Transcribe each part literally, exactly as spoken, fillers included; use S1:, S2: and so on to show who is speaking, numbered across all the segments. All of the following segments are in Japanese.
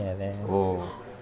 S1: OK です。
S2: お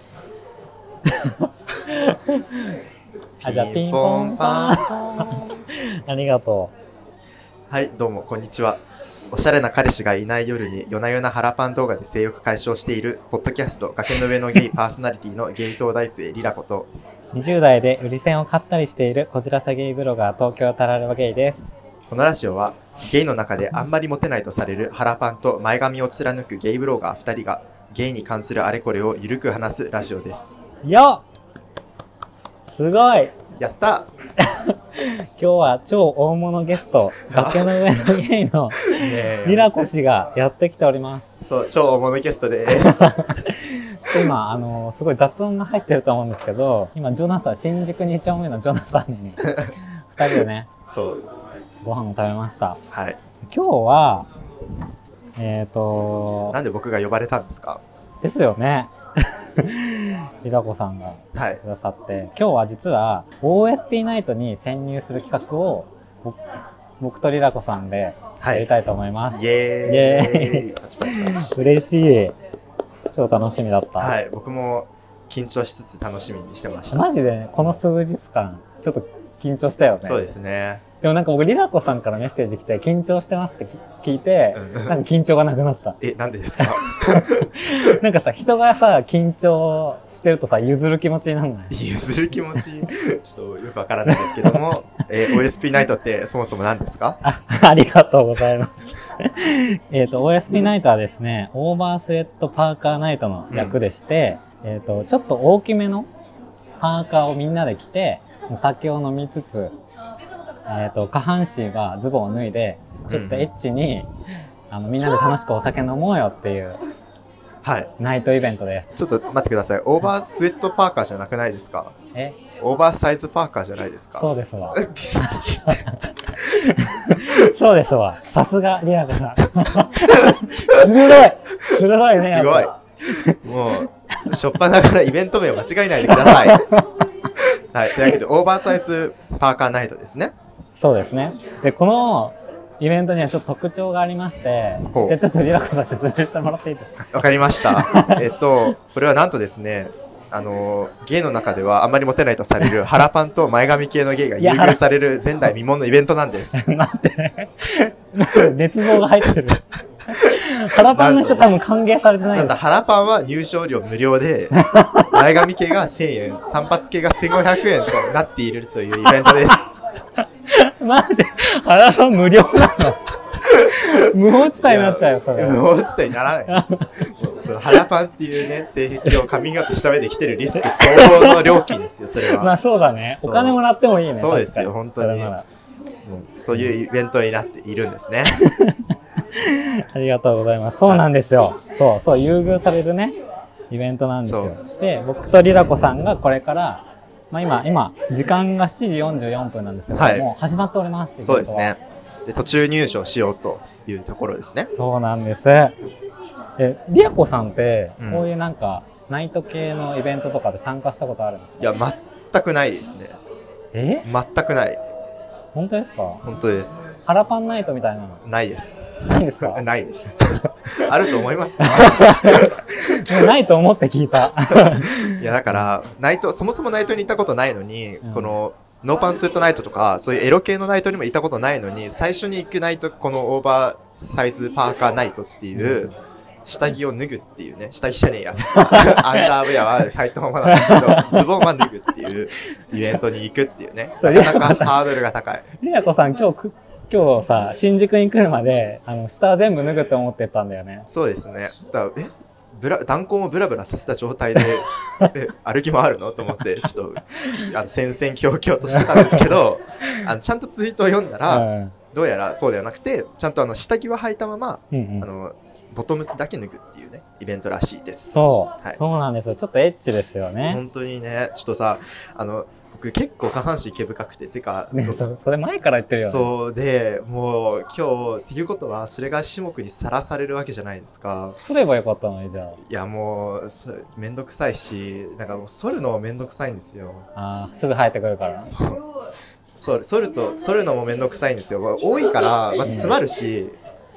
S1: あ、じゃあピンポンパンありがと
S2: う。はい、どうもこんにちは。おしゃれな彼氏がいない夜に夜な夜な腹パン動画で性欲解消しているポッドキャスト崖の上のゲイパーソナリティのゲイ東大生リラコと
S1: にじゅう代で売り線を買ったりしているこじらせゲイブロガー東京タラレバゲイです。
S2: このラジオはゲイの中であんまりモテないとされる腹パンと前髪を貫くゲイブロガーふたりがゲイに関するあれこれをゆるく話すラジオです。
S1: よっ、すごい
S2: やった
S1: 今日は超大物ゲスト崖の上のゲイのリラコ氏がやってきております。
S2: そう、超大物ゲストですちょっ
S1: と今あのすごい雑音が入ってると思うんですけど、今ジョナサン新宿に丁目のジョナサンにふたりでね
S2: そう
S1: ご飯を食べました。
S2: はい。
S1: 今日はえっと
S2: なんで僕が呼ばれたんですか
S1: ですよねリラコさんがくださって、はい、今日は実は オーエスピー ナイトに潜入する企画を 僕, 僕とリラコさんでやりたいと思います。
S2: はい、イエーイ、イエーイパチパチパチ
S1: 嬉しい、超楽しみだった。
S2: はい、僕も緊張しつつ楽しみにしてました。
S1: マジで、ね、この数日間ちょっと緊張したよね。
S2: そうですね。
S1: でもなんか僕リラコさんからメッセージ来て緊張してますって聞いて、うん、なんか緊張がなくなった。
S2: え、なんでですか
S1: なんかさ、人がさ緊張してるとさ譲る気持ちにならない？
S2: 譲る気持ちちょっとよくわからないですけどもえー、オーエスピー ナイトってそもそも何ですか？
S1: あ、ありがとうございますえっと オーエスピー ナイトはですね、オーバースウェットパーカーナイトの略でして、うん、えっとちょっと大きめのパーカーをみんなで着てお酒を飲みつつ、えっと下半身はズボンを脱いでちょっとエッチに、うん、あのみんなで楽しくお酒飲もうよっていう
S2: はい
S1: ナイトイベントで。
S2: ちょっと待ってください。オーバースウェットパーカーじゃなくないですか？
S1: え？
S2: オーバーサイズパーカーじゃないですか？
S1: そうですわそうですわ。さすがリアコさん鋭い鋭いね。
S2: すごい。もうしょっぱなからイベント名を間違えないでくださいはい、というわけでオーバーサイズパーカーナイトですね。
S1: そうですね。で、このイベントにはちょっと特徴がありまして、じゃあちょっとリラコさん説明してもらっていいですか？
S2: わかりましたえっとこれはなんとですね、あのゲイの中ではあんまりモテないとされる腹パンと前髪系のゲイが優遇される前代未聞のイベントなんです
S1: 待って熱望が入ってる腹パンの人多分歓迎されてないです。
S2: なんだ、腹パンは入場料無料で前髪系がせんえん、単発系がせんごひゃくえんとなっているというイベントです
S1: なんで腹パン無料なの無法地帯になっちゃうよ、それ。
S2: 無法地帯にならないですその腹パンっていうね、性癖をカミングアウトした上で来てるリスク相応の料金ですよ、それは。
S1: まあそうだね。お金もらってもいいね。
S2: そうですよ、本当に。もうそういうイベントになっているんですね
S1: ありがとうございます。そうなんですよ。そうそう、優遇されるね、イベントなんですよ。で、僕とリラコさんがこれから、まあ今、今、時間がしちじよんじゅうよんぷんなんですけど、はい、もう始まっております。
S2: そうですね。で、途中入場しようというところですね。
S1: そうなんです。え、リラコさんって、こういうなんか、うん、ナイト系のイベントとかで参加したことあるんですか？
S2: いや、全くないですね。
S1: え？
S2: 全くない。
S1: 本当ですか？
S2: 本当です。
S1: 腹パンナイトみたいなの
S2: ないです。
S1: ないんですか？
S2: ないですあると思いますか？
S1: ないと思って聞いた
S2: いやだからナイト、そもそもナイトに行ったことないのに、うん、このノーパンスウェットナイトとかそういうエロ系のナイトにも行ったことないのに、最初に行くナイト、このオーバーサイズパーカーナイトっていう、うん、下着を脱ぐっていうね、下着じゃねえやアンダーウェアは入ったままなんですけどズボンは脱ぐっていうイベントに行くっていうね、なかなかハードルが高い。
S1: リナコさん今日今日さ、新宿に来るまであの下全部脱ぐって思ってたんだよね。
S2: そうですね。だえブラ弾痕をブラブラさせた状態で歩き回るのと思ってちょっとあの戦々恐々としてたんですけどあのちゃんとツイートを読んだら、うん、どうやらそうではなくて、ちゃんとあの下着は履いたまま、うんうん、あのボトムスだけ脱ぐっていうねイベントらしいです。
S1: そう、はい、そうなんですよ。ちょっとエッチですよね。
S2: 本当にね。ちょっとさ、あの僕結構下半身毛深くて、てか、
S1: ね、そ, それ前から言ってるよね。
S2: そうで、もう今日っていうことはそれが種目にさらされるわけじゃないですか。
S1: 剃ればよかったのに。じゃあ
S2: いやもうそめんどくさいし、なんかもう剃るのもめんどくさいんですよ。
S1: ああ、すぐ生えてくるから。
S2: そう剃ると剃るのもめんどくさいんですよ。多いからまず詰まるし、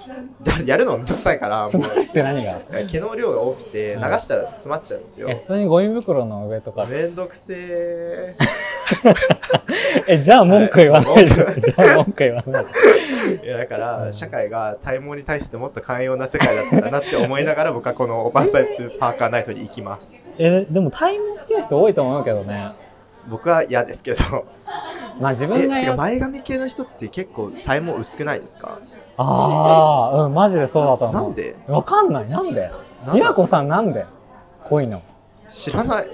S2: やるのめんどくさいから、もう。
S1: 詰まるって何が？
S2: 毛の量が多くて、流したら詰まっちゃうんですよ。
S1: え、普通にゴミ袋の上とか。
S2: めんどくせー。
S1: え、じゃあ文句言わないで。じゃあ文句言わない
S2: で。いや、だから、社会が体毛に対してもっと寛容な世界だったらなって思いながら、僕はこのオーバーサイズパーカーナイトに行きます。
S1: え、でも体毛好きな人多いと思うけどね。
S2: 僕は嫌ですけど。
S1: まあ自分が
S2: え、てか前髪系の人って結構体毛薄くないですか？
S1: ああ、うん、マジでそうだと思う。
S2: なんで？
S1: わかんない。なんで？みなこさんなんで濃いの？
S2: 知らない。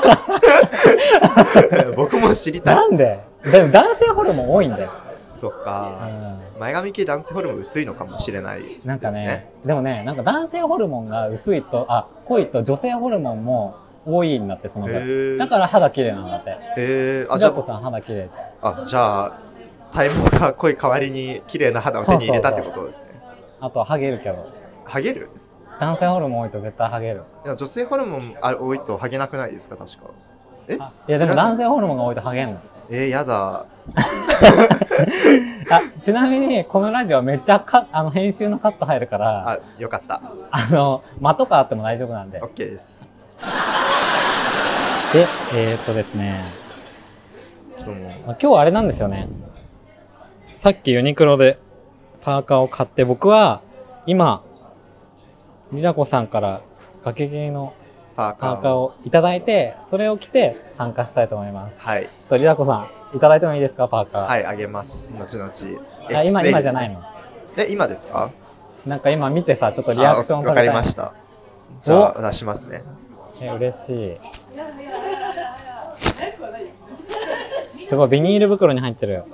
S2: 僕も知りたい。
S1: なんで？でも男性ホルモン多いんだよ。
S2: そっか、うん、前髪系男性ホルモン薄いのかもしれないですね。
S1: なんかね、でもね、なんか男性ホルモンが薄いと、あ、濃いと女性ホルモンも多いんだって、その分。だから肌綺麗なんだって。
S2: へー。あ、
S1: じゃあ、さん肌綺麗じ
S2: ゃん。あ、じゃあ、体毛が濃い代わりに綺麗な肌を手に入れたってことですね。そうそうそう。
S1: あとはハゲるけど。
S2: ハゲる？
S1: 男性ホルモン多いと絶対ハゲる。
S2: でも女性ホルモン多いとハゲなくないですか、確か。え？い
S1: やでも男性ホルモンが多いとハゲんの。
S2: えー、やだ。
S1: あ、ちなみにこのラジオめっちゃかあの編集のカット入るから。
S2: あ、よかった。
S1: あの間とかあっても大丈夫なんで。
S2: オッケーです。
S1: で、えー、っとですね。
S2: その
S1: 今日あれなんですよね。さっきユニクロでパーカーを買って、僕は今リラコさんから崖芸のパーカーをいただいて、それを着て参加したいと思います。
S2: はい。
S1: ちょっとリラコさんいただいてもいいですか、パーカー。
S2: はい、あげます。後々。
S1: あ、今今じゃないの？
S2: え、今ですか？
S1: なんか今見てさ、ちょっとリアクション取りたい。
S2: わかりました。じゃあ出しますね。
S1: え、嬉しい。すごいビニール袋に入ってるよ。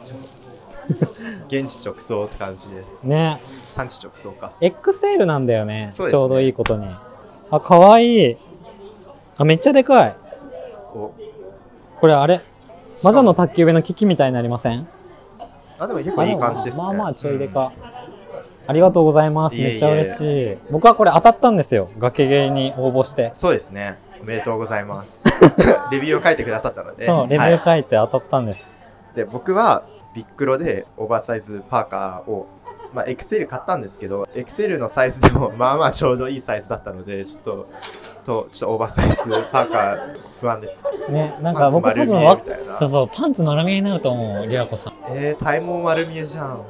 S2: 現地直送って感じです
S1: ね。
S2: 産地直送か。 エックスエル
S1: なんだよね。
S2: そうですね、
S1: ちょうどいいことに。あ、かわいい。あ、めっちゃでかい。
S2: お、
S1: これあれ魔女の宅急便の機器みたいになりません？
S2: あ、でも結構いい感じですね。
S1: まあまあちょいでか、うん、ありがとうございます。
S2: いえいえ、
S1: めっちゃ嬉しい。僕はこれ当たったんですよ、崖芸に応募して。
S2: そうですね、おめでとうございますレビューを書いてくださったので。
S1: そう、レビュー書いて当たったんです、はい、
S2: で僕はビックロでオーバーサイズパーカーを、まあ、エクセル 買ったんですけど、エクセル のサイズでもまあまあちょうどいいサイズだったので、ちょっととちょっとオーバーサイズパーカー不安です
S1: ね。なんか僕多分わそうそう、パンツ丸見えになると思う、リラコさん。
S2: えー、体毛丸見えじゃん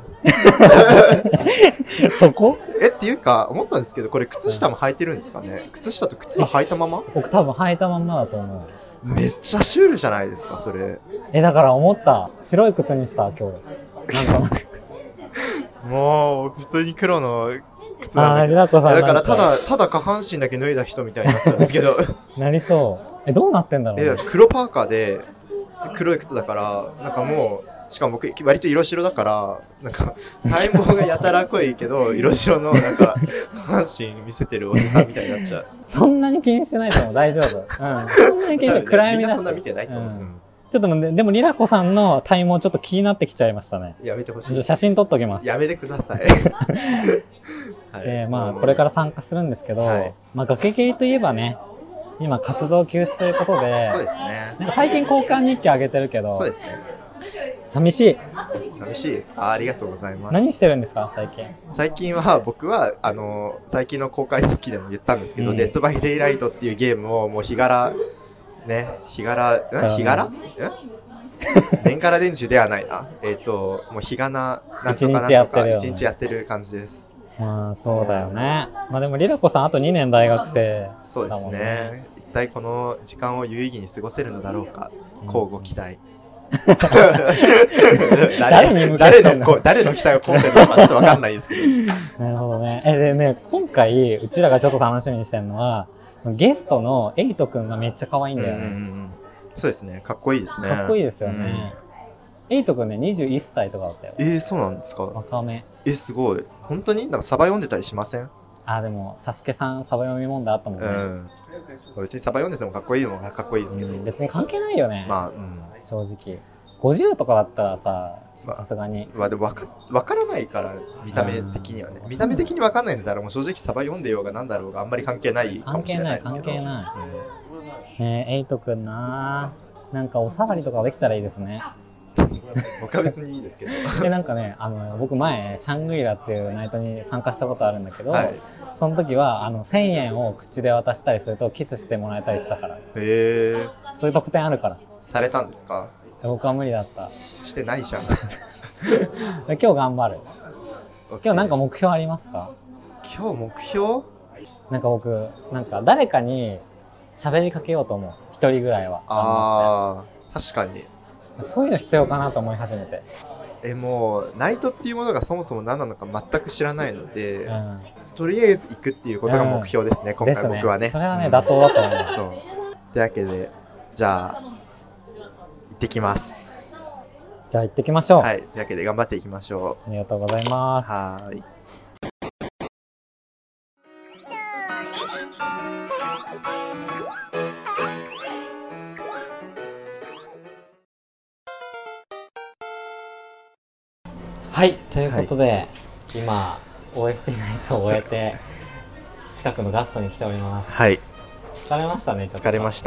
S1: そこ
S2: えっていうか思ったんですけど、これ靴下も履いてるんですかね？靴下と靴は履いたまま？
S1: 僕多分履いたままだと思う。
S2: めっちゃシュールじゃないですか、それ。
S1: え、だから思った。白い靴にした今日。なんか
S2: もう普通に黒の靴なんだけど。
S1: あ、リラコさん。
S2: だからただただ下半身だけ脱いだ人みたいになっちゃうんですけど。
S1: なりそう。え、どうなってんだろう、ね。
S2: え、黒パーカーで黒い靴だから、なんかもう。しかも僕割と色白だから、なんか体毛がやたら濃いけど色白のなんか下半身見せてるおじさんみたいになっちゃう。
S1: そんなに気にしてないと思う。大丈夫。うん。そんなに気にして暗闇だし。
S2: みんなそんな見てないと思う。うん、
S1: ちょっとでもリラコさんの体毛ちょっと気になってきちゃいましたね。
S2: やめてほしい。
S1: 写真撮っときます。
S2: やめてください。
S1: はい、えー、まあこれから参加するんですけど、はい、まあ崖系といえばね、今活動休止ということで、
S2: そうですね。
S1: なんか最近交換日記上げてるけど、
S2: そうですね。
S1: 寂しい。
S2: 寂しいですか？ありがとうございます。
S1: 何してるんですか最近？
S2: 最近は僕はあの最近の公開日記でも言ったんですけど、うん、デッドバイデイライトっていうゲームをもう日柄ね日柄日柄年から年中ではないな。えっ、ー、ともう日がななんとかなんとか一日やってる感じです。
S1: まあそうだよね。まあでもリラコさんあとにねん大学生だもんね。
S2: そうですね。一体この時間を有意義に過ごせるのだろうか。交互期待。
S1: 誰に向けてんの？
S2: 誰の誰の期待を込めてるのかちょっとわかんないですけど。
S1: なるほどね。えでね今回うちらがちょっと楽しみにしてるのはゲストのエイトくんがめっちゃ可愛いんだよね。うんうんうん、
S2: そうですね。かっこいいですね。
S1: かっこいいですよね。うん、エイトくんねにじゅういっさいとかだったよ。
S2: えー、そうなんですか。
S1: 若め。
S2: えすごい。本当になんかサバ読んでたりしません？
S1: あでもサスケさんサバ読み問題あったもんね。うん、
S2: 別にサバ読んでてもかっこいいのがかっこいいですけど、うん、
S1: 別に関係ないよね。
S2: まあ、うん、
S1: 正直ごじゅうとかだったらささすがに
S2: まあでも分か、分からないから見た目的にはね、見た目的に分かんないんだったらもう正直サバ読んでようがなんだろうがあんまり関係ないかもしれないですけど。関係ない関係ない、うん、ねえエイトくんななんかお触りとかできたらいいですね。 僕は別にいいですけど。
S1: でなんかね、あの僕前シャングリラっていうナイトに参加したことあるんだけど、
S2: はい、
S1: その時はあのせんえんを口で渡したりするとキスしてもらえたりしたから。へ
S2: え。
S1: そういう特典あるから。さ
S2: れたんですか？
S1: 僕は無理だった。
S2: してないじゃん。
S1: 今日頑張る。今日なんか目標ありますか？
S2: 今日目標？
S1: なんか僕なんか誰かに喋りかけようと思う。一人ぐらいは。
S2: ああ、確かに。
S1: そういうの必要かなと思い始めて。
S2: え、もうナイトっていうものがそもそも何なのか全く知らないので、うん、とりあえず行くっていうことが目標ですね、うん、今回僕はね。
S1: それはね、うん、妥当だと思います。
S2: そう。というわけで、じゃあ行ってきます。
S1: じゃあ行ってきましょう。
S2: はい。というわけで頑張っていきましょ
S1: う。ありがとうございます。
S2: はい。
S1: はい、ということで、はい、今 オーエスティー ナイトを終えて近くのガストに来ております。
S2: はい。
S1: 疲れましたね。ちょっと
S2: 疲れました。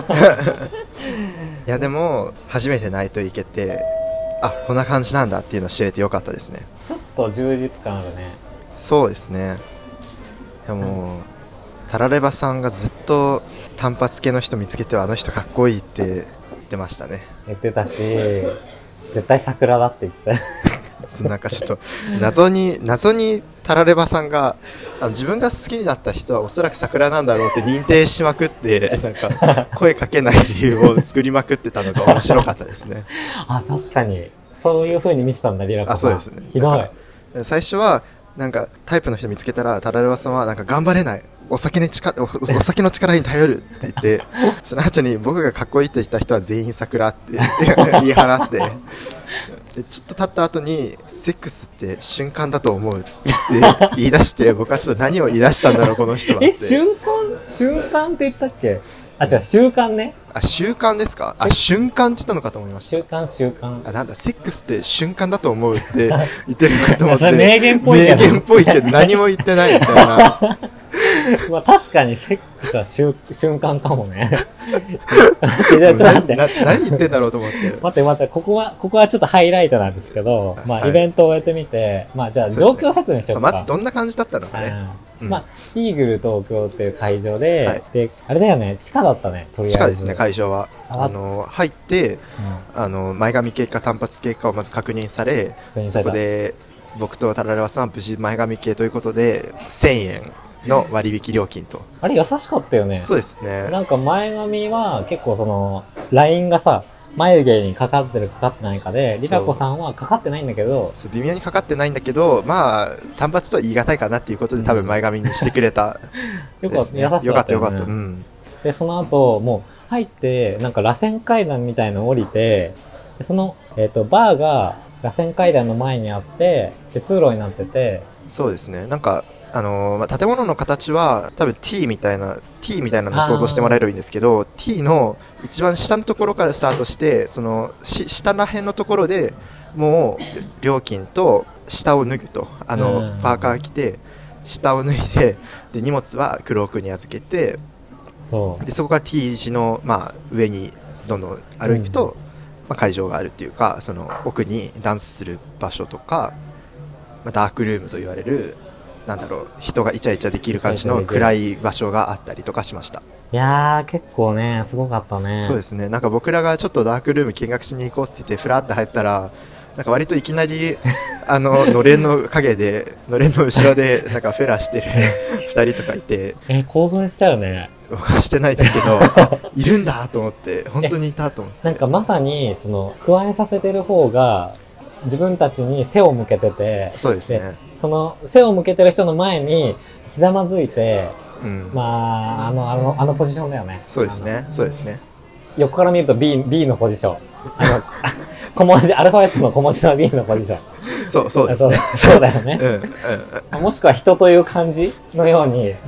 S2: いやでも初めてナイト行けて、あ、こんな感じなんだっていうのを知れてよかったですね。
S1: ちょっと充実感あるね。
S2: そうですね。でも、うん、タラレバさんがずっと単発系の人見つけてはあの人かっこいいって言ってましたね。
S1: 言ってたし、絶対桜だって言ってた。
S2: なんかちょっと謎に謎にタラレバさんがあの自分が好きになった人はおそらく桜なんだろうって認定しまくってなんか声かけない理由を作りまくってたのが面白かったですね。
S1: あ、確かにそういう風に見てたんだリラコさん。
S2: あ、そうですね。
S1: ひどい。
S2: 最初はなんかタイプの人見つけたらタラレバさんはなんか頑張れない、お酒に力 お, お酒の力に頼るって言ってその後に僕がかっこいいって言った人は全員桜って言い放ってでちょっと経った後にセックスって瞬間だと思うって言い出して僕はちょっと何を言い出したんだろうこの人はって。
S1: え、瞬間瞬間って言ったっけ？あ、違う、習慣ね。
S2: あ、習慣ですか？あ、瞬間って言ったのかと思いました。
S1: 習慣習慣。
S2: あ、なんだ、セックスって瞬間だと思うって言ってるのかと思って。
S1: 名言っぽいけど。
S2: 名言っぽいけど何も言ってないみたいな。
S1: まあ確かにセックスは瞬瞬間かもね。ちょっと待って。
S2: 何言ってんだろうと思って。
S1: 待って待って、ここは、ここはちょっとハイライトなんですけど、まあ、はい、イベントを終えてみて、まあじゃあ状況説明しようか。
S2: まずどんな感じだったのかね。
S1: うん、まあ、イーグル東京っていう会場で、はい、で、あれだよね、地下だったね、とりあえず。
S2: 地下ですね、会場は。あの、入って、うん、あの、前髪系か単発系かをまず確認され、そこで、僕とタラレワさんは無事前髪系ということで、せんえん。の割引料金と。
S1: あれ優しかったよね。
S2: そうですね。
S1: なんか前髪は結構そのラインがさ眉毛にかかってるかかってないかで、リラコさんはかかってないんだけど、
S2: そう微妙にかかってないんだけど、まあ単発とは言い難いかなっていうことで多分前髪にしてくれた、
S1: ね、よかった、優しかったよね。
S2: よかったよかった。うん。
S1: でその後もう入ってなんか螺旋階段みたいの降りて、でそのえっとバーが螺旋階段の前にあってで通路になってて。
S2: そうですね。なんか。あのーまあ、建物の形は多分 T みたいな T みたいなのを想像してもらえればいいんですけど、 T の一番下のところからスタートして、そのし下ら辺のところでもう料金と下を脱ぐと、あのパーカー着て下を脱いで、で荷物はクロークに預けて、
S1: そう
S2: でそこから T 字の、まあ、上にどんどん歩くと、うん、まあ、会場があるっていうか、その奥にダンスする場所とか、まあ、ダークルームと言われるなんだろう、人がイチャイチャできる感じの暗い場所があったりとかしました。
S1: いやー結構ねすごかったね。
S2: そうですね。なんか僕らがちょっとダークルーム見学しに行こうって言ってフラーって入ったら、なんか割といきなりあののれんの影でのれんの後ろでなんかフェラしてるふたりとかいて
S1: え興奮したよね。
S2: 僕はしてないですけどあいるんだと思って、本当にいたと思って、
S1: なんかまさにその加えさせてる方が自分たちに背を向けてて、
S2: そうですね。
S1: その背を向けてる人の前にひざまずいて、うん、まああのあのあのポジションだよね。
S2: そうですね。そうですね。
S1: 横から見ると B B のポジション、あの小文字アルファベットの小文字の B のポジション。
S2: そうそうですね。
S1: そうだよね。うんうん、もしくは人という漢字のように、ね、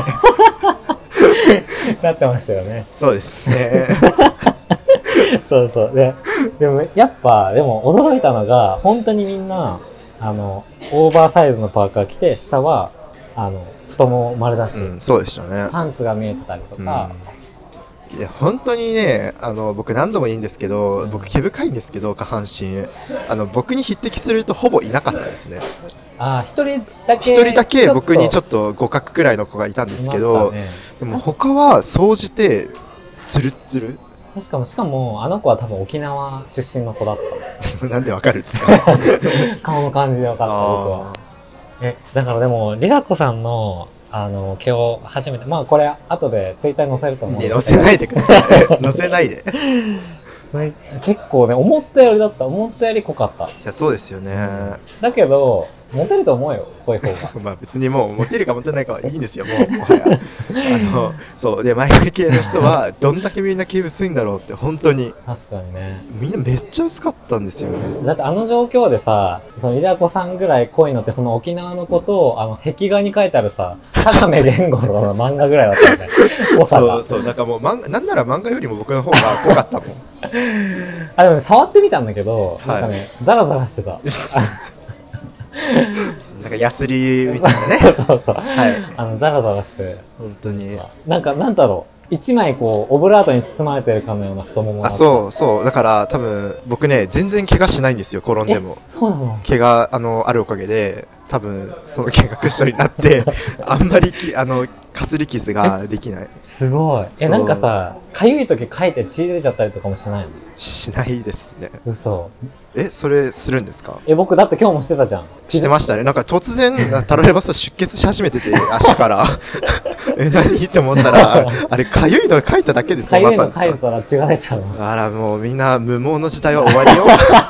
S1: なってましたよね。
S2: そうですね。
S1: そうそう。で、でもやっぱでも驚いたのが本当にみんなあのオーバーサイズのパーカー着て、下はあの太もも丸出し、
S2: うん、そうでしたね。
S1: パンツが見えてたりとか、
S2: うん、いいや本当にね、あの僕何度も言うんですけど、僕毛深いんですけど下半身、あの僕に匹敵するとほぼいなかったですね。
S1: ああ、一人だけ
S2: 一人だけ僕にちょっと互角くらいの子がいたんですけど、ね、でも他は総じてツルッツル。
S1: しかもしかもあの子は多分沖縄出身の子だった。
S2: なんでわかるんですか？
S1: 顔の感じでわかった僕は。え、だからでもリラコさんのあの毛を初めて、まあこれ後でツイッターに載せると思うんですけど。
S2: 載せないでください。載せないで。
S1: 結構ね、思ったよりだった。思ったより濃かった。い
S2: や、そうですよね。
S1: だけどモテると思うよ、こういう方が。
S2: まあ別にもうモテるかモテないかはいいんですよ、もうもはや。あのそうで、前髪系の人はどんだけみんな毛薄いんだろうって、本当に
S1: 確かにね、
S2: みんなめっちゃ薄かったんですよね。
S1: だってあの状況でさ、そのリラコさんぐらい濃いのって、その沖縄のことをあの壁画に書いてあるさ、田辺玄吾の漫画ぐらいだったよね。濃さが。そうそう、
S2: なんかもう漫画、なんなら漫画よりも僕の方が濃かったもん。
S1: あ、でもね、触ってみたんだけど、はい、なんかね、ザラザラしてた。
S2: なんかヤスリみたいなね。
S1: そうそうそう、はい、あのザラザラして
S2: 本当に
S1: なんかなんだろう、一枚こうオブラートに包まれてるかのような太もも。
S2: あ、そうそう、だから多分僕ね全然怪我しないんですよ、転んでも。
S1: そうなの？
S2: 毛があのあるおかげで多分その毛がクッションになってあんまりきあのかすり傷ができない。
S1: すごい。え、なんかさ、かゆい時かいて血出ちゃったりとかもしないの？
S2: しないですね。
S1: 嘘。
S2: え、それするんですか？
S1: え、僕だって今日もしてたじゃん。
S2: してましたね。なんか突然タラレバス出血し始めてて足からえ、何って思ったらあれかゆいのかいただけでそうなったんですか？
S1: かゆいのかいたら血が出ちゃうの。
S2: あら、もうみんな無毛の時代は終わりよ。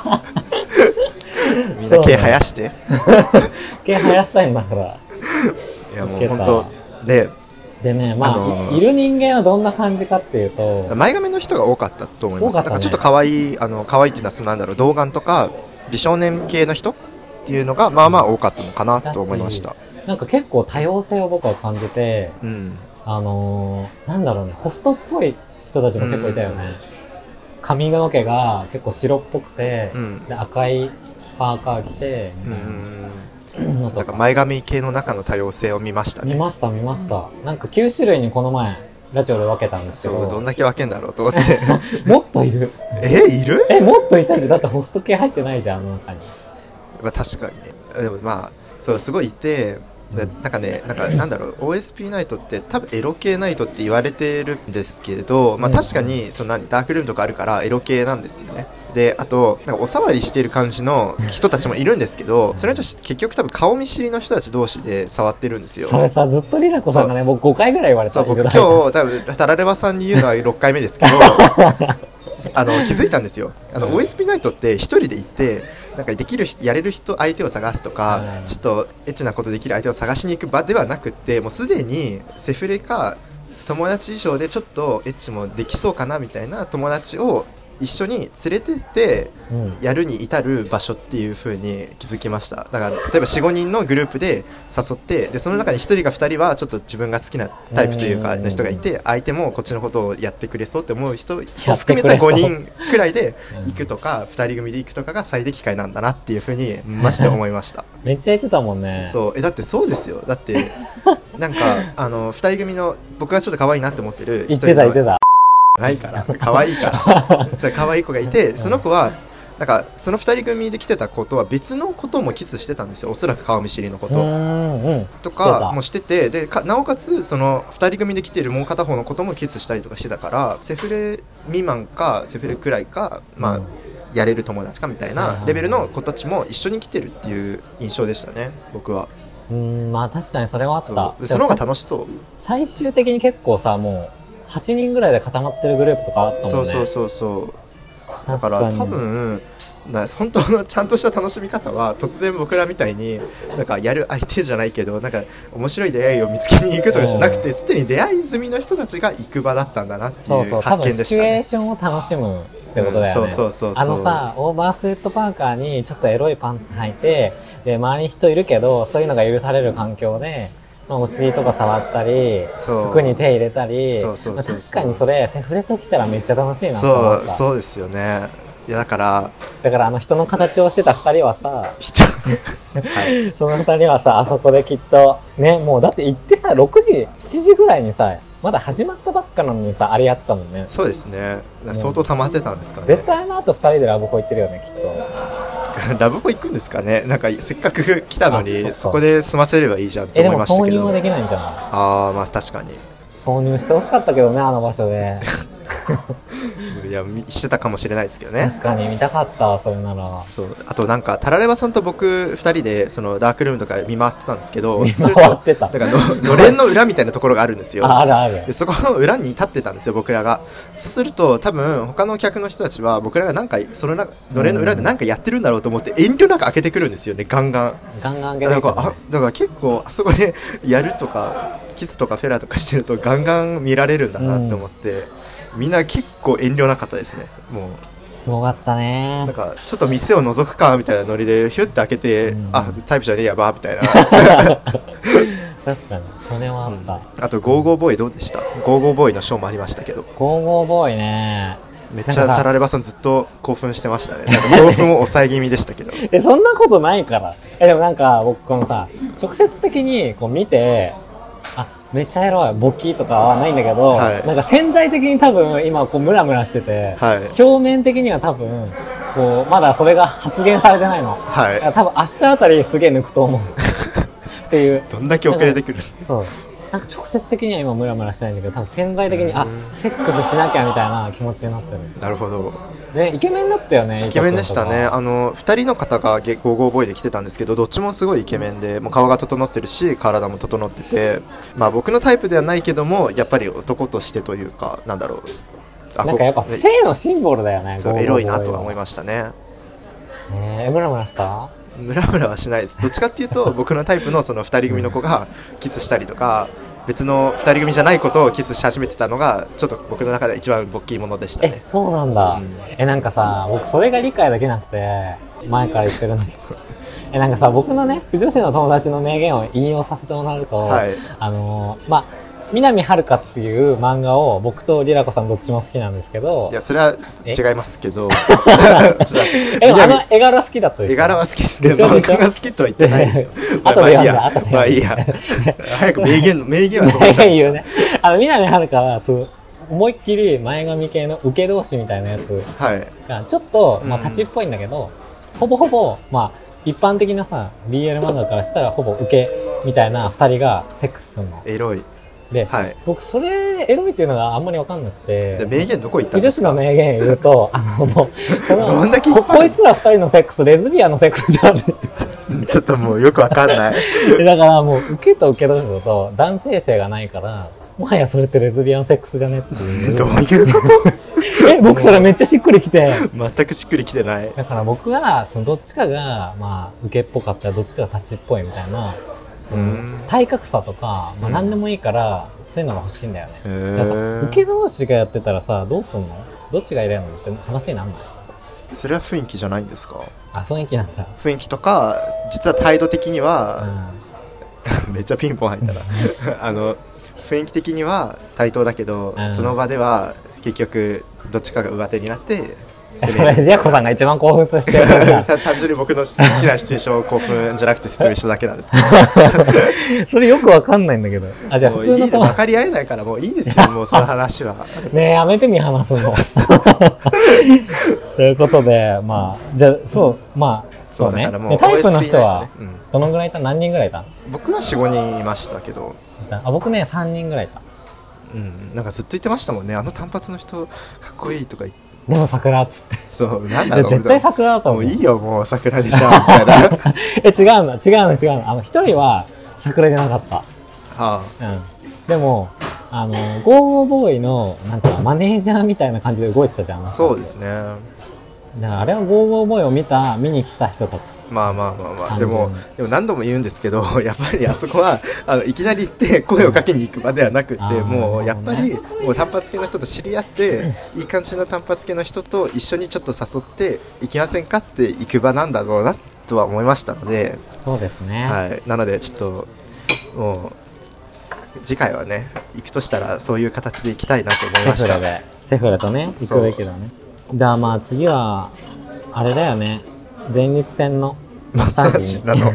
S2: みんな毛生やして
S1: 毛生やしたいんだから。
S2: いやもう本当で
S1: でね、まあ、あのー、いる人間はどんな感じかっていうと、
S2: 前髪の人が多かったと思います。ね、なんかちょっと可愛い、あの可愛いっていうのはそのなんだろう、童顔とか美少年系の人っていうのがまあまあ多かったのかなと思いました。
S1: なんか結構多様性を僕は感じて、うん、あのー、なんだろうね、ホストっぽい人たちも結構いたよね。うん、髪の毛が結構白っぽくて、うん、で赤いパーカー着てみたいな。うん
S2: なんか前髪系の中の多様性を見ましたね。
S1: 見ました見ました。なんかきゅう種類にこの前ラジオで分けたんですけど、
S2: そうどんだけ分けんだろうと思って
S1: もっといる。
S2: えいる？
S1: えもっといたじゃん。だってホスト系入ってないじゃん、あの中に。
S2: まあ確かに。でもまあそうすごいいて、なんかね、なんかなんだろう、オーエスピー ナイトって多分エロ系ナイトって言われてるんですけど、まあ確かにその何ダークルームとかあるからエロ系なんですよね。であとなんかおさわりしている感じの人たちもいるんですけど、それと結局多分顔見知りの人たち同士で触ってるんですよ。
S1: それさ、ずっとリラコさんがね、僕ごかいぐらい言われた。
S2: そう、僕今日多分タラレバさんに言うのはろっかいめですけどあの気づいたんですよ。あの オーエスピー ナイトって一人で行ってなんかできるやれる人相手を探すとか、うん、ちょっとエッチなことできる相手を探しに行く場ではなくって、もうすでにセフレか友達以上でちょっとエッチもできそうかなみたいな友達を一緒に連れてってやるに至る場所っていう風に気づきました。だから例えば よん、ごにんのグループで誘って、でその中にひとりかふたりはちょっと自分が好きなタイプというかの人がいて、相手もこっちのことをやってくれそうって思う人を含めたごにんくらいで行くとかふたり組で行くとかが最適解なんだなっていう風にマジで思いました。
S1: めっちゃ言ってたもんね。
S2: そうえだってそうですよ。だってなんかあのふたり組の僕がちょっと可愛いなって思ってる
S1: 言ってた言ってた
S2: ないから可愛いからそれ可愛い子がいて、その子はなんかそのふたり組で来てた子とは別のこともキスしてたんですよ。おそらく顔見知りのこととかもしてて、でかなおかつそのふたり組で来てるもう片方のこともキスしたりとかしてたから、セフレ未満かセフレくらいか、まあやれる友達かみたいなレベルの子たちも一緒に来てるっていう印象でしたね、僕は。
S1: うん、まあ確かにそれはあった。 そ,
S2: その方が楽しそう。
S1: 最終的に結構さ、もうはちにんぐらいで固まってるグループとかあったもんね。
S2: そうそうそうそう。だから多分本当のちゃんとした楽しみ方は、突然僕らみたいになんかやる相手じゃないけどなんか面白い出会いを見つけに行くとかじゃなくて、すでに出会い済みの人たちが行く場だったんだなっていう発見でしたね。そうそう、多分シチュエ
S1: ーションを楽しむってことだよね、うん、そうそうそうそう。あのさ、オーバースウェットパーカーにちょっとエロいパンツ履いて、で周りに人いるけどそういうのが許される環境で、まあ、お尻とか触ったり服に手入れたり、そうそうそうそう、まあ、確かにそれセフレと来たらめっちゃ楽しいなと思った。
S2: そうそうですよね。いやだから
S1: だからあの人の形をしてたふたりはさ、はい、そのふたりはさ、あそこできっとね、もうだって行ってさろくじしちじぐらいにさまだ始まったばっかなのにさ、あれやってたもんね。
S2: そうですね。相当溜まってたんですかね。
S1: 絶対あの後ふたりでラブホ行ってるよね、きっと。
S2: ラブホ行くんですかね。なんかせっかく来たのに そ, そこで済ませればいいじゃんって思いましたけど。
S1: えでも挿入はできないんじゃない？
S2: ああ、まあ確かに
S1: 挿入してほしかったけどね、あの場所で。
S2: いやしてたかもしれないですけどね。
S1: 確かに見たかった、それなら。
S2: そう、あとなんかタラレバさんと僕ふたりでそのダークルームとか見回ってたんですけど、
S1: 見回ってた。
S2: だからののれんの裏みたいなところがあるんですよ。
S1: あ, あるある。
S2: でそこの裏に立ってたんですよ、僕らが。そうすると多分他の客の人たちは僕らがなんかそのなのれんの裏でなんかやってるんだろうと思って遠慮なく開けてくるんですよね、ガンガン。
S1: ガンガン開けてくる、ね、
S2: だからあだから結構あそこでやるとかキスとかフェラとかしてるとガンガン見られるんだなって思って。うん、みんな結構遠慮なかったですね。もう
S1: すごかったね。
S2: なんかちょっと店を覗くかみたいなノリでヒュッて開けて、うん、あタイプじゃねえやばみたいな。
S1: 確かにそれはあった、
S2: うん、あとゴーゴーボーイどうでした？ゴーゴーボーイのショーもありましたけど。
S1: ゴーゴーボーイね、
S2: めっちゃタラレバさんずっと興奮してましたね。なんか興奮を抑え気味でしたけど。
S1: えそんなことないから。えでもなんか僕このさ直接的にこう見てあめっちゃエロいボッキーとかはないんだけど、はい、なんか潜在的に多分今こうムラムラしてて、はい、表面的には多分こうまだそれが発言されてないの、はい、多分明日あたりすげえ抜くと思うっていう
S2: どんだけ遅れてくる。
S1: そうなんか直接的には今ムラムラしてないんだけど多分潜在的にあセックスしなきゃみたいな気持ちになってる。
S2: なるほど。
S1: ね、イケメンだったよね。
S2: イケメンでしたね。あのふたりの方がゴーゴーボーイで来てたんですけど、どっちもすごいイケメンでもう顔が整ってるし体も整ってて、まあ僕のタイプではないけどもやっぱり男としてというかなんだろう、
S1: あなんかやっぱ性のシンボルだよね。
S2: そうエロいなとは思いましたね。
S1: えー、ムラムラした？
S2: ムラムラはしないです。どっちかっていうと僕のタイプのそのふたり組の子がキスしたりとか別のふたり組じゃないことをキスし始めてたのがちょっと僕の中で一番ボッキーものでしたね。
S1: えそうなんだ、うん、えなんかさ僕それが理解できなくて前から言ってるんだけどえなんかさ僕のね不女子の友達の名言を引用させてもらうと、はい、あのー、まあ南遥かっていう漫画を僕とリラコさんどっちも好きなんですけど、
S2: いやそれは違いますけど
S1: えあの絵柄好きだったでしょ。
S2: 絵柄は好きですけど漫画が好きとは言ってないですよ。
S1: 後で読んで後で
S2: まあいいや早く名言の名言はどうなんですか。
S1: 言うね。あの南遥かはそう思いっきり前髪系の受け同士みたいなやつがちょっと、まあ、立ちっぽいんだけど、うん、ほぼほぼまあ一般的なさ ビーエル 漫画からしたらほぼ受けみたいなふたりがセックスするの。
S2: エロい
S1: で、はい、僕それエロいっていうのがあんまり分かんなくて、
S2: で名言どこ行ったんですか。
S1: 女子の名言言うとあのもうその
S2: どんだけ
S1: こ, こいつらふたりのセックスレズビアンのセックスじゃん
S2: ちょっともうよく分かんない
S1: だからもう受けと受け同士だと男性性がないからもはやそれってレズビアンセックスじゃねっていう
S2: どういうこと
S1: え僕それめっちゃしっくりきて
S2: 全くしっくりきてない。
S1: だから僕がそのどっちかがまあ受けっぽかったらどっちかが立ちっぽいみたいなその体格差とか、まあ、何でもいいから、うん、そういうのが欲しいんだよね。だからさ受け同士がやってたらさどうすんのどっちが入れるのって話になんない。
S2: それは雰囲気じゃないんですか。
S1: あ雰囲気なんだ。
S2: 雰囲気とか実は態度的には、うん、めっちゃピンポン入ったらあの雰囲気的には対等だけど、うん、その場では結局どっちかが上手になって
S1: それリアコさんが一番興奮させてる
S2: 単純に僕の好きなシチュエーションを興奮じゃなくて説明しただけなんですけ
S1: どそれよくわかんないんだけど。あじゃあ普通の
S2: いい分かり合えないからもういいですよもうその話は
S1: ねえやめてみ話すのということでまあじゃあそうまあそうね。そうタイプの人はどのぐらいいた。何人ぐらいいた。
S2: 僕は よん、ごにんいましたけど
S1: あ僕ねさんにんぐらいいた。
S2: うんなんかずっと言ってましたもんねあの単発の人かっこいいとか言って
S1: でも桜っつって
S2: そうなんだろう
S1: 絶対桜だと思う。
S2: もういいよもう桜でしょみたいな
S1: え違うの違うの違うのあの一人は桜じゃなかった、は
S2: あ
S1: うん、でもあのゴーゴーボーイのなんかマネージャーみたいな感じで動いてたじゃん。
S2: そうですね。
S1: だからあれはゴーゴーボーイを見た見に来た人たち。
S2: まあまあまあまあでもでも何度も言うんですけどやっぱりあそこはあのいきなり行って声をかけに行く場ではなくって、うん、もうやっぱりもう単発系の人と知り合っていい感じの単発系の人と一緒にちょっと誘って行きませんかって行く場なんだろうなとは思いましたので。
S1: そうですね、
S2: はい、なのでちょっともう次回はね行くとしたらそういう形で行きたいなと思いました。
S1: セフレでセフレとね行くべきだね。だまあ次はあれだよね前立腺の
S2: マッサージなの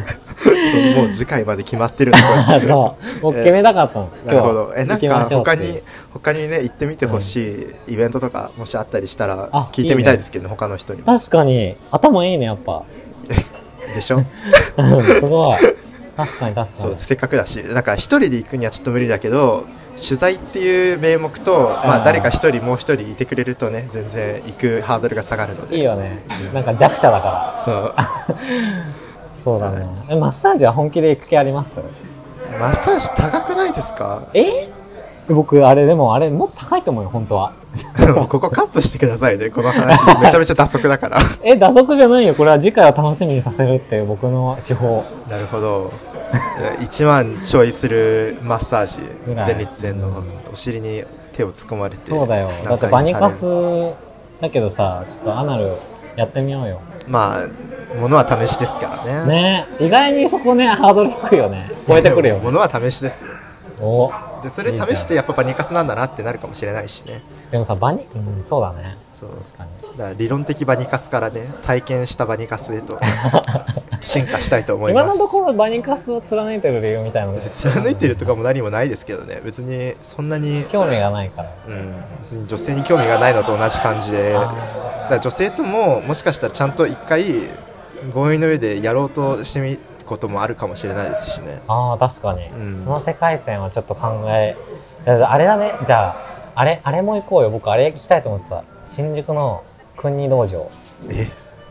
S2: そうもう次回まで決まってるの
S1: そう僕決めたかったの、
S2: なるほど。えなんか他に
S1: 行きましょうっていう
S2: 他にね行ってみてほしいイベントとかもしあったりしたら
S1: あ
S2: 聞いてみたいですけどね、他の人にも。
S1: 確かに頭いいねやっぱ
S2: でしょ
S1: すごい確かに確かに
S2: そうせっかくだし、なんか一人で行くにはちょっと無理だけど、取材っていう名目と、まあ、誰か一人もう一人いてくれるとね、全然行くハードルが下がるので。
S1: いいよね、なんか弱者だから
S2: そう
S1: そうだね、えマッサージは本気で行く気あります？
S2: マッサージ高くないですか？
S1: え僕あれでもあれもっと高いと思うよ本当は
S2: もうここカットしてくださいね、この話めちゃめちゃ打足だから
S1: え打足じゃないよ、これは次回を楽しみにさせるっていう僕の手法。
S2: なるほどいちまんちょいするマッサージ、
S1: ぐらい
S2: 前立腺のお尻に手を突っ込まれて、
S1: そうだよ、だってバニカスだけどさ、ちょっとアナルやってみようよ。
S2: まあ物は試しですからね。
S1: ね意外にそこねハードル低いよね、超えてくるよね
S2: 物は試しですよ。
S1: お
S2: でそれ試してやっぱバニカスなんだなってなるかもしれないしね。
S1: でもさバニうんそうだね、
S2: そう
S1: 確かに
S2: だから理論的バニカスからね、体験したバニカスへと進化したいと思います。
S1: 今のところバニカスを貫いてる理由みたいなの
S2: 貫いてるとかも何もないですけどね、別にそんなに、
S1: 興味がないから、
S2: うん、別に女性に興味がないのと同じ感じで、だから女性とももしかしたらちゃんと一回合意の上でやろうとしてみることもあるかもしれないですしね。
S1: ああ確かに、
S2: うん
S1: その世界線はちょっと考え、あれだね、じゃああれあれも行こうよ、僕あれ行きたいと思ってた、新宿の訓二道場。
S2: え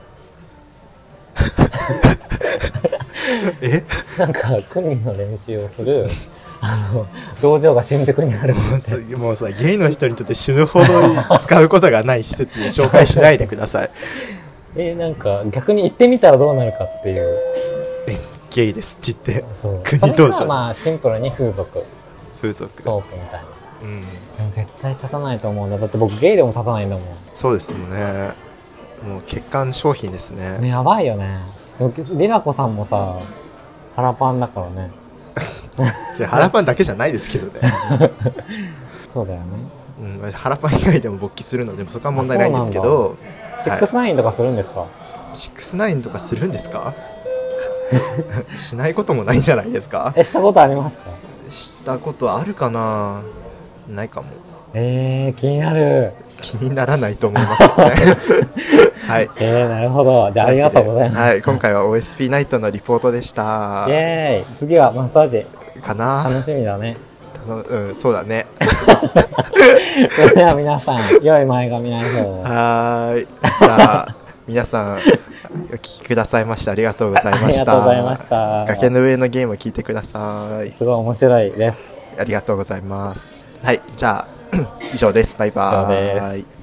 S2: え
S1: なんか訓二の練習をするあの道場が新宿にあるん
S2: もう
S1: です
S2: さもうさゲイの人にとって死ぬほど使うことがない施設で紹介しないでください
S1: えなんか逆に行ってみたらどうなるかっていう。
S2: えゲイですって言って
S1: そう
S2: 国道場
S1: それがまあシンプルに風俗
S2: 風俗、
S1: ソープみたいな。
S2: うん、
S1: でも絶対立たないと思うんだ、だって僕ゲイでも立たないんだもん。
S2: そうですもんね。もう欠陥商品ですね。
S1: ねやばいよね。リラコさんもさ腹パンだからね
S2: それ腹パンだけじゃないですけどね、
S1: そうだよね。
S2: うん、腹パン以外でも勃起するのでそこは問題ないんですけど、
S1: シックスナインとかするんですか？
S2: シックスナインとかするんですかしないこともないんじゃないですか？
S1: えしたことありますか？
S2: したことあるかな。ないかも。
S1: えー、気になる。
S2: 気にならないと思いますよねはい、
S1: えー、なるほど。じゃあありがとうございます。
S2: はい、今回は オーエスピー ナイトのリポートでした
S1: イエーイ。次はマッサージ
S2: かな。
S1: 楽しみだね。
S2: うん、そうだね
S1: それでは皆さん良い前髪ライフを。
S2: はーい、じゃあ皆さんお聞きくださいましてありがとうございました。
S1: ありがとうございました。
S2: 崖の上のゲームを聞いてください。
S1: すごい面白いです。
S2: ありがとうございます。はい、じゃあ以上です。バイバーイ。
S1: 以上です。